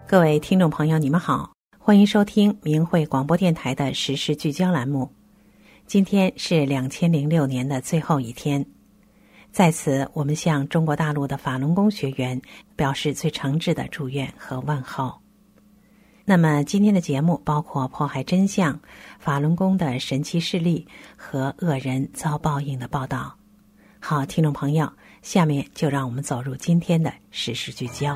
各位听众朋友，你们好，欢迎收听明慧广播电台的时事聚焦栏目。今天是2006年的最后一天，在此我们向中国大陆的法轮功学员表示最诚挚的祝愿和问候。那么今天的节目包括迫害真相、法轮功的神奇事例和恶人遭报应的报道。好，听众朋友，下面就让我们走入今天的时事聚焦。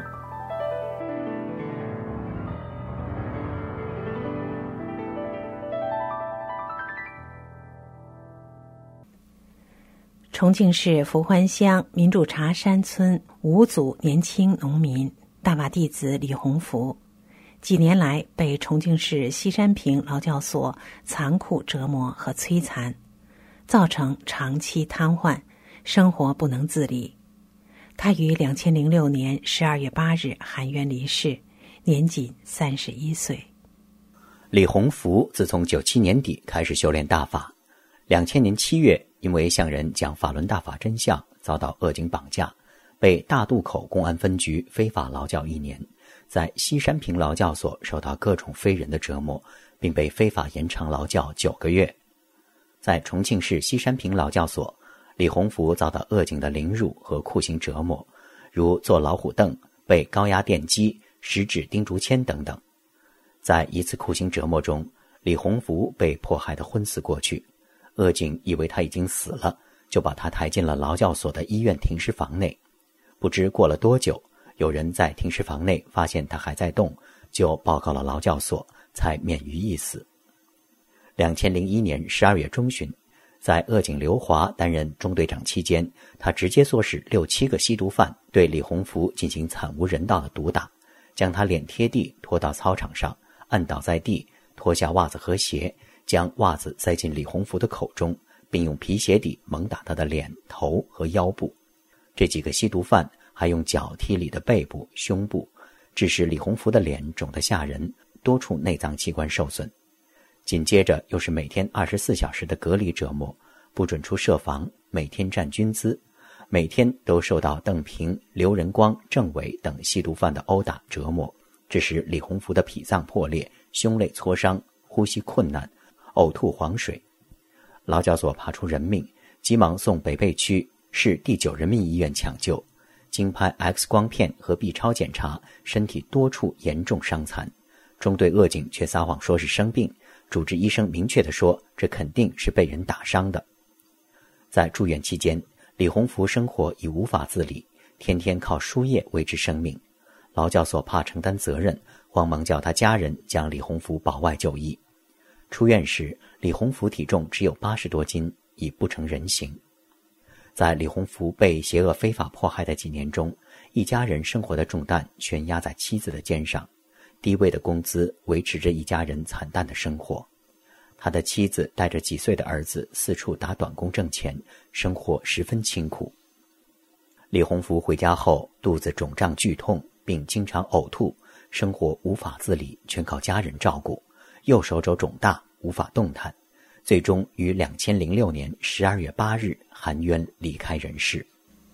重庆市福欢乡民主茶山村五组年轻农民大法弟子李洪福，几年来被重庆市西山坪劳教所残酷折磨和摧残，造成长期瘫痪，生活不能自理。他于2006年12月8日含冤离世，年仅31岁。 李洪福自从97年底开始修炼大法，2000年7月因为向人讲法轮大法真相，遭到恶警绑架，被大渡口公安分局非法劳教1年，在西山坪劳教所受到各种非人的折磨，并被非法延长劳教9个月。在重庆市西山坪劳教所，李洪福遭到恶警的凌辱和酷刑折磨，如坐老虎凳、被高压电击、食指钉竹签等等。在一次酷刑折磨中，李洪福被迫害得昏死过去，恶警以为他已经死了，就把他抬进了劳教所的医院停尸房内。不知过了多久，有人在停尸房内发现他还在动，就报告了劳教所，才免于一死。2001年12月中旬，在恶警刘华担任中队长期间，他直接唆使6、7个吸毒犯对李洪福进行惨无人道的毒打，将他脸贴地拖到操场上，按倒在地，脱下袜子和鞋，将袜子塞进李洪福的口中，并用皮鞋底猛打他的脸、头和腰部。这几个吸毒犯还用脚踢李的背部、胸部，致使李洪福的脸肿得吓人，多处内脏器官受损。紧接着又是每天24小时的隔离折磨，不准出舍房，每天站军姿，每天都受到邓平、刘仁光、郑伟等吸毒犯的殴打折磨，致使李洪福的脾脏破裂、胸肋挫伤、呼吸困难、呕吐黄水。劳教所怕出人命，急忙送北碚区市第9人民医院抢救，经拍 X 光片和 B 超检查，身体多处严重伤残。中队恶警却撒谎说是生病，主治医生明确地说，这肯定是被人打伤的。在住院期间，李洪福生活已无法自理，天天靠输液维持生命。劳教所怕承担责任，慌忙叫他家人将李洪福保外就医。出院时，李洪福体重只有80多斤，已不成人形。在李洪福被邪恶非法迫害的几年中，一家人生活的重担全压在妻子的肩上，低微的工资维持着一家人惨淡的生活。他的妻子带着几岁的儿子四处打短工挣钱，生活十分清苦。李洪福回家后，肚子肿胀剧痛，并经常呕吐，生活无法自理，全靠家人照顾。右手肘肿大，无法动弹，最终于2006年12月8日含冤离开人世。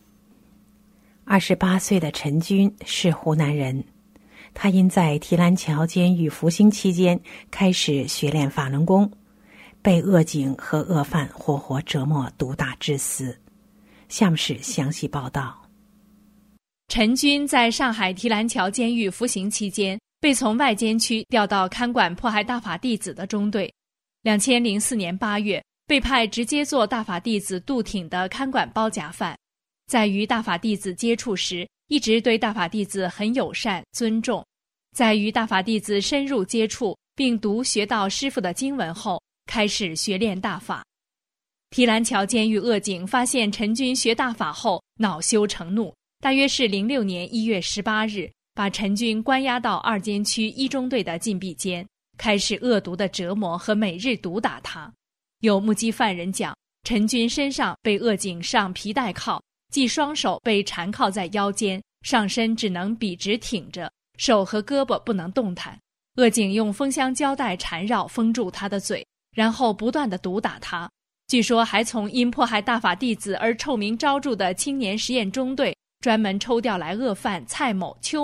28岁的陈军是湖南人，他因在提篮桥监狱服刑期间开始学练法轮功，被恶警和恶犯活活折磨毒打致死。下面是详细报道。 陈军在上海提篮桥监狱服刑期间，被从外监区调到看管迫害大法弟子的中队。2004年8月，被派直接做大法弟子杜挺的看管包夹犯。在与大法弟子接触时，一直对大法弟子很友善、尊重。在与大法弟子深入接触并读学到师父的经文后，开始学练大法。提篮桥监狱恶警发现陈军学大法后，恼羞成怒，大约是06年1月18日，把陈军关押到2监区1中队的禁闭间，开始恶毒的折磨和每日毒打他。有目击犯人讲，陈军身上被恶警上皮带铐，即双手被缠铐在腰间，上身只能笔直挺着，手和胳膊不能动弹。恶警用封箱胶带缠绕封住他的嘴，然后不断地毒打他。据说还从因迫害大法弟子而臭名昭著的青年实验中队专门抽调来恶犯蔡某、邱某，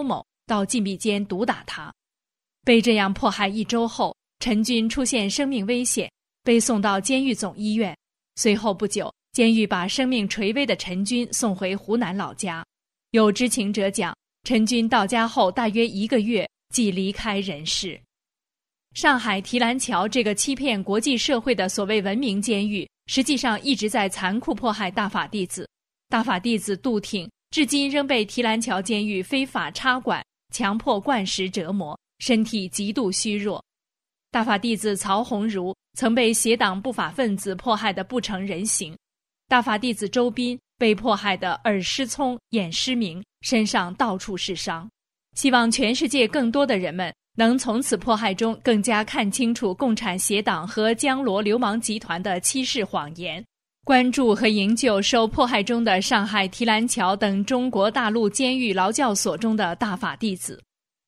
到禁闭间毒打他。被这样迫害1周后，陈军出现生命危险，被送到监狱总医院。随后不久，监狱把生命垂危的陈军送回湖南老家。有知情者讲，陈军到家后大约1个月即离开人世。上海提篮桥这个欺骗国际社会的所谓文明监狱，实际上一直在残酷迫害大法弟子。大法弟子杜挺至今仍被提篮桥监狱非法插管、强迫灌食折磨，身体极度虚弱。大法弟子曹鸿儒曾被邪党不法分子迫害得不成人形。大法弟子周斌被迫害得耳失聪、眼失明，身上到处是伤。希望全世界更多的人们能从此迫害中更加看清楚共产邪党和江罗流氓集团的欺世谎言，关注和营救受迫害中的上海提篮桥等中国大陆监狱劳教所中的大法弟子。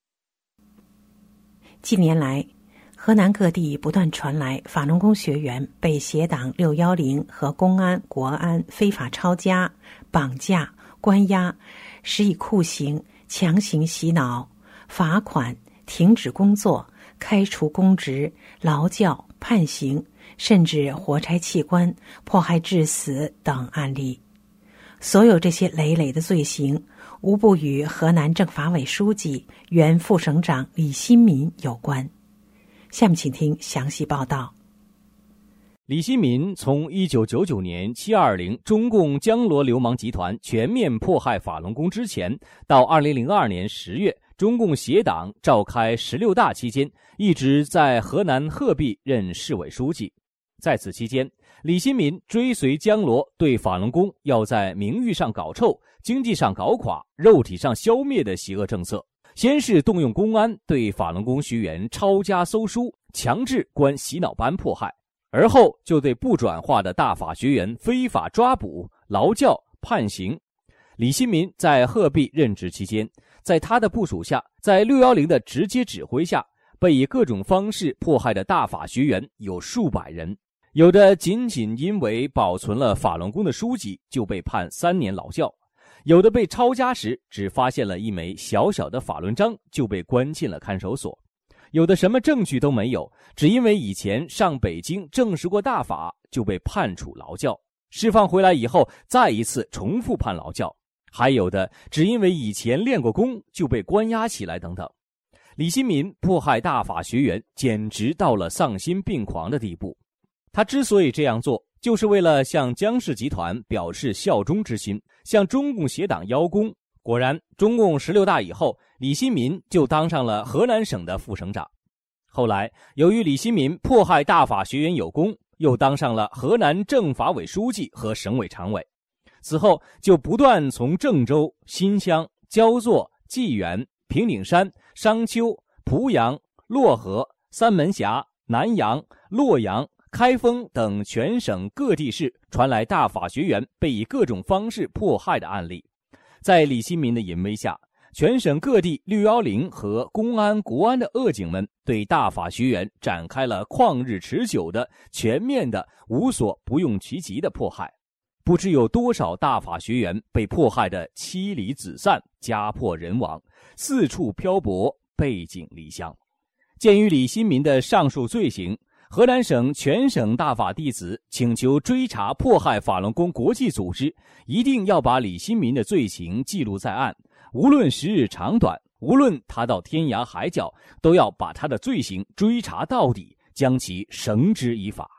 近年来，河南各地不断传来法轮功学员被邪党610和公安、国安非法抄家、绑架、关押，施以酷刑、强行洗脑、罚款、停止工作、开除公职、劳教、判刑，甚至活摘器官、迫害致死等案例。所有这些累累的罪行，无不与河南政法委书记、原副省长李新民有关。下面请听详细报道。 李新民从1999年720中共江罗流氓集团全面迫害法轮功之前，到2002年10月中共协党召开16大期间，一直在河南鹤壁任市委书记。在此期间，李新民追随江罗对法轮功要在名誉上搞臭、经济上搞垮、肉体上消灭的邪恶政策，先是动用公安对法轮功学员抄家搜书，强制关洗脑班迫害，而后就对不转化的大法学员非法抓捕、劳教、判刑。李新民在鹤壁任职期间，在他的部署下，在610的直接指挥下，被以各种方式迫害的大法学员有数百人，有的仅仅因为保存了法轮功的书籍就被判3年劳教，有的被抄家时只发现了一枚小小的法轮章就被关进了看守所，有的什么证据都没有，只因为以前上北京证实过大法就被判处劳教，释放回来以后再一次重复判劳教，还有的只因为以前练过功就被关押起来等等。李新民迫害大法学员简直到了丧心病狂的地步。他之所以这样做，就是为了向江氏集团表示效忠之心，向中共邪党邀功。果然，中共16大以后，李新民就当上了河南省的副省长。后来，由于李新民迫害大法学员有功，又当上了河南政法委书记和省委常委。此后，就不断从郑州、新乡、焦作、济源、平顶山、商丘、濮阳、漯河、三门峡、南阳、洛阳、开封等全省各地市传来大法学员被以各种方式迫害的案例。在李新民的淫威下，全省各地610和公安、国安的恶警们对大法学员展开了旷日持久的、全面的、无所不用其极的迫害。不知有多少大法学员被迫害得妻离子散、家破人亡，四处漂泊、背井离乡。鉴于李新民的上述罪行，河南省全省大法弟子请求追查迫害法轮功国际组织，一定要把李新民的罪行记录在案，无论时日长短，无论他到天涯海角，都要把他的罪行追查到底，将其绳之以法。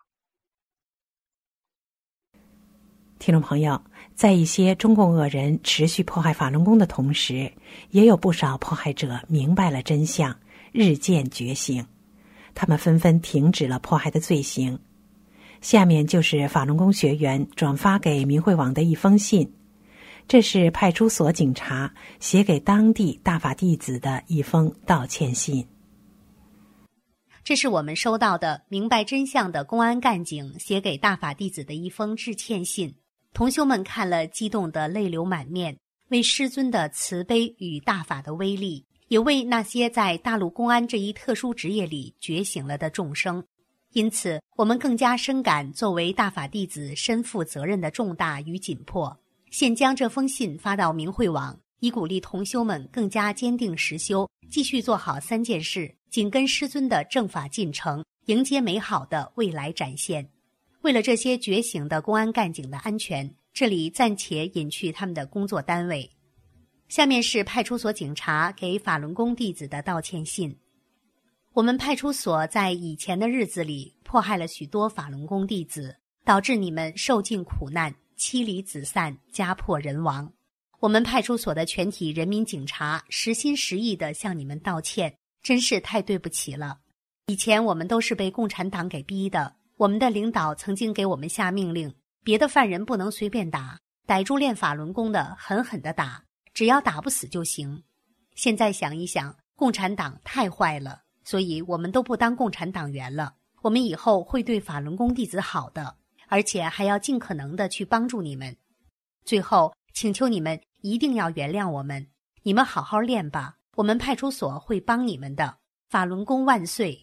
听众朋友，在一些中共恶人持续迫害法轮功的同时，也有不少迫害者明白了真相，日渐觉醒，他们纷纷停止了迫害的罪行。下面就是法轮功学员转发给明慧网的一封信，这是派出所警察写给当地大法弟子的一封道歉信。 这是我们收到的明白真相的公安干警写给大法弟子的一封致歉信。同修们看了激动得泪流满面，为师尊的慈悲与大法的威力，也为那些在大陆公安这一特殊职业里觉醒了的众生。因此，我们更加深感作为大法弟子身负责任的重大与紧迫。现将这封信发到明慧网， 以鼓励同修们更加坚定实修，继续做好3件事，紧跟师尊的正法进程，迎接美好的未来展现。为了这些觉醒的公安干警的安全，这里暂且隐去他们的工作单位。下面是派出所警察给法轮功弟子的道歉信。我们派出所在以前的日子里迫害了许多法轮功弟子，导致你们受尽苦难，妻离子散，家破人亡。我们派出所的全体人民警察实心实意地向你们道歉，真是太对不起了。以前我们都是被共产党给逼的，我们的领导曾经给我们下命令，别的犯人不能随便打，逮住练法轮功的狠狠地打，只要打不死就行。现在想一想，共产党太坏了，所以我们都不当共产党员了。我们以后会对法轮功弟子好的，而且还要尽可能的去帮助你们。最后，请求你们一定要原谅我们，你们好好练吧，我们派出所会帮你们的。法轮功万岁！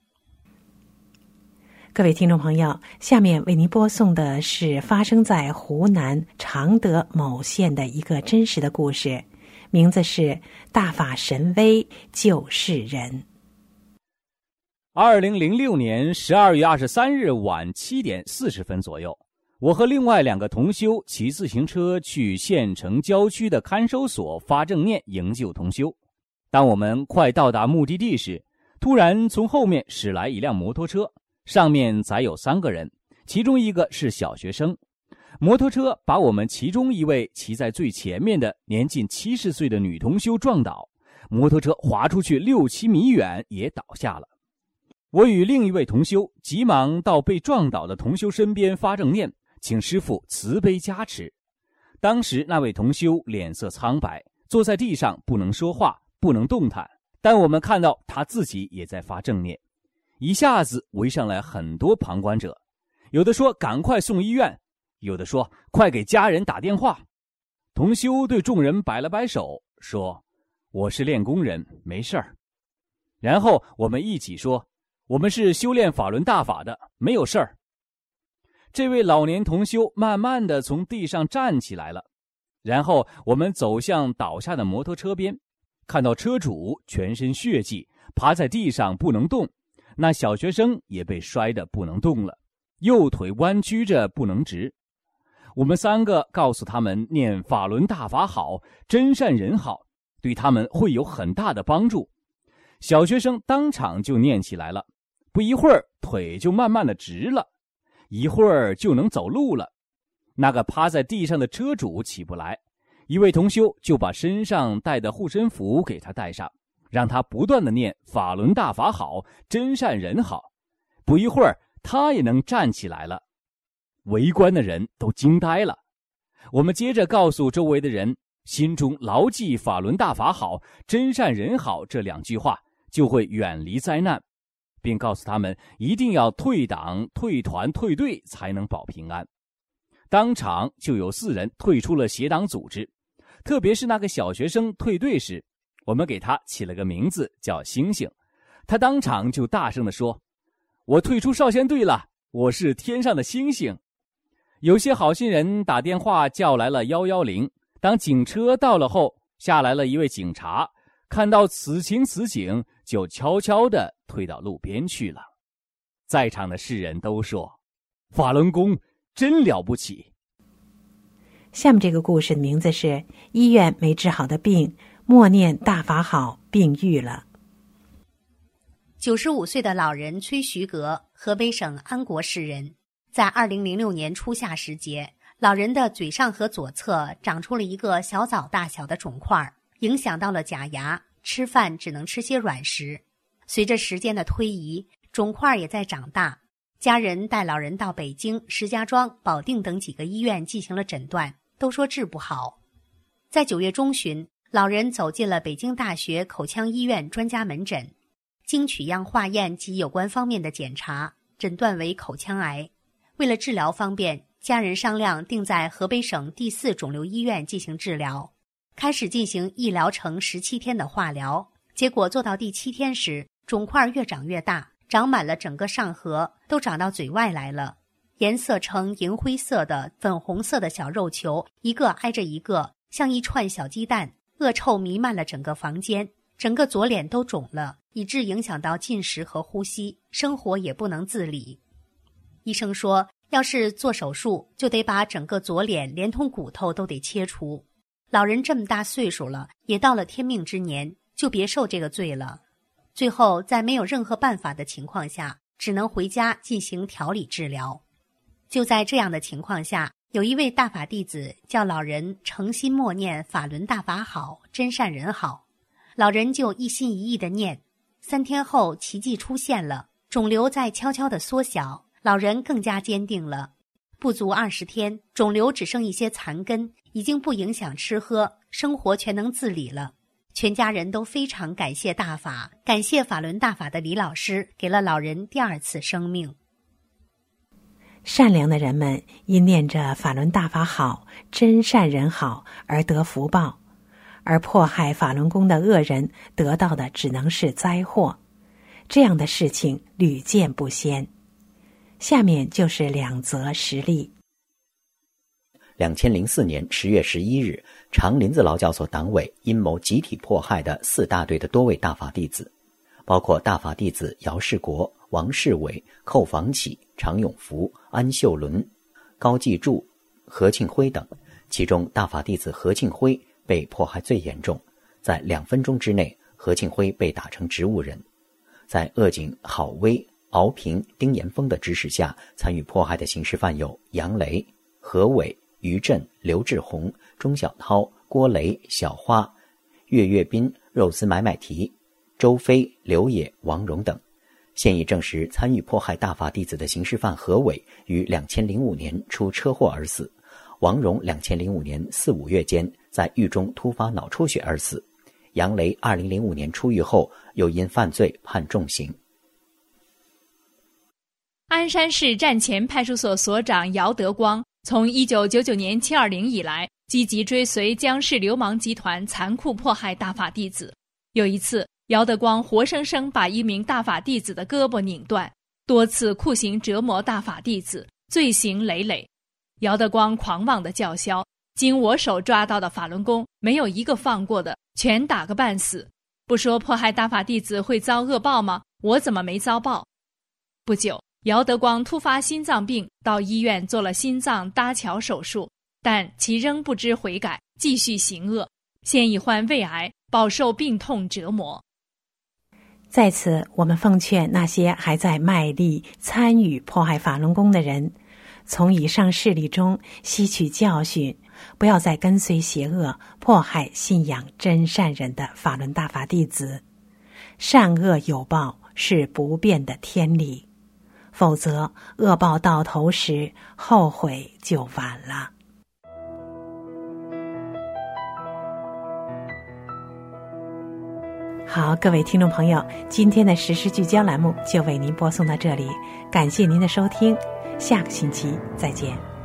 各位听众朋友，下面为您播送的是发生在湖南常德某县的一个真实的故事，名字是《大法神威救世人》。 2006年12月23日晚7点40分左右，我和另外2个同修骑自行车去县城郊区的看守所发正念营救同修。当我们快到达目的地时，突然从后面驶来一辆摩托车，上面载有3个人，其中一个是小学生。摩托车把我们其中一位骑在最前面的年近70岁的女同修撞倒，摩托车滑出去6-7米远也倒下了。我与另一位同修急忙到被撞倒的同修身边发正念，请师父慈悲加持。当时那位同修脸色苍白，坐在地上不能说话，不能动弹，但我们看到他自己也在发正念。一下子围上来很多旁观者，有的说赶快送医院，有的说快给家人打电话。同修对众人摆了摆手，说我是练功人，没事儿。然后我们一起说我们是修炼法轮大法的，没有事儿。这位老年同修慢慢地从地上站起来了，然后我们走向倒下的摩托车边，看到车主全身血迹，趴在地上不能动，那小学生也被摔得不能动了，右腿弯曲着不能直。我们3个告诉他们念法轮大法好，真善人好，对他们会有很大的帮助。小学生当场就念起来了，不一会儿腿就慢慢的直了，一会儿就能走路了。那个趴在地上的车主起不来，一位同修就把身上带的护身符给他带上，让他不断的念法轮大法好，真善人好。不一会儿他也能站起来了，围观的人都惊呆了。我们接着告诉周围的人，心中牢记法轮大法好，真善人好这2句话，就会远离灾难，并告诉他们一定要退党、退团、退队才能保平安。当场就有4人退出了邪党组织，特别是那个小学生退队时，我们给他起了个名字叫星星。他当场就大声地说，我退出少先队了，我是天上的星星。有些好心人打电话叫来了110，当警车到了后，下来了一位警察，看到此情此景，就悄悄地退到路边去了。在场的世人都说，法轮功真了不起。 下面这个故事的名字是医院没治好的病，默念大法好，病愈了。 95岁的老人崔徐格，河北省安国市人。在2006年初夏时节，老人的嘴上和左侧长出了一个小枣大小的肿块，影响到了假牙，吃饭只能吃些软食。随着时间的推移，肿块也在长大。家人带老人到北京、石家庄、保定等几个医院进行了诊断，都说治不好。在9月中旬，老人走进了北京大学口腔医院专家门诊，经取样化验及有关方面的检查，诊断为口腔癌。为了治疗方便，家人商量定在河北省第4肿瘤医院进行治疗，开始进行1疗程17天的化疗。结果做到第7天时，肿块越长越大，长满了整个上颌，都长到嘴外来了。颜色呈银灰色的、粉红色的小肉球，一个挨着一个，像一串小鸡蛋， 恶臭弥漫了整个房间，整个左脸都肿了，以致影响到进食和呼吸，生活也不能自理。医生说，要是做手术，就得把整个左脸连同骨头都得切除。老人这么大岁数了，也到了天命之年，就别受这个罪了。最后在没有任何办法的情况下，只能回家进行调理治疗。就在这样的情况下，有一位大法弟子叫老人诚心默念法轮大法好，真善人好。老人就一心一意地念，3天后奇迹出现了，肿瘤在悄悄地缩小，老人更加坚定了。不足20天，肿瘤只剩一些残根，已经不影响吃喝，生活全能自理了。全家人都非常感谢大法，感谢法轮大法的李老师给了老人第2次生命。 善良的人们因念着法轮大法好，真善人好而得福报，而迫害法轮功的恶人得到的只能是灾祸。这样的事情屡见不鲜。下面就是2则实例。 2004年10月11日，长林子劳教所党委阴谋集体迫害的4大队的多位大法弟子，包括大法弟子姚世国、王世伟、寇房启、常永福、安秀伦、高继柱、何庆辉等，其中大法弟子何庆辉被迫害最严重，在2分钟之内，何庆辉被打成植物人。在恶警郝威、敖平、丁延峰的指使下，参与迫害的刑事犯有杨雷、何伟、于震、刘志宏、钟小涛、郭雷、小花、岳跃斌、肉丝买买提、周飞、刘野、王荣等。现已证实参与迫害大法弟子的刑事犯何伟于2005年出车祸而死，王荣2005年4、5月间在狱中突发脑出血而死，杨雷2005年出狱后又因犯罪判重刑。 鞍山市站前派出所所长姚德光从1999年720以来，积极追随江氏流氓集团残酷迫害大法弟子。有一次，姚德光活生生把一名大法弟子的胳膊拧断，多次酷刑折磨大法弟子，罪行累累。姚德光狂妄地叫嚣，经我手抓到的法轮功没有一个放过的，全打个半死。不说迫害大法弟子会遭恶报吗？我怎么没遭报？不久，姚德光突发心脏病，到医院做了心脏搭桥手术，但其仍不知悔改，继续行恶，现已患胃癌，饱受病痛折磨。 在此，我们奉劝那些还在卖力参与迫害法轮功的人，从以上事例中吸取教训，不要再跟随邪恶迫害信仰真善人的法轮大法弟子。善恶有报是不变的天理，否则恶报到头时，后悔就晚了。好，各位听众朋友，今天的时事聚焦栏目就为您播送到这里，感谢您的收听，下个星期再见。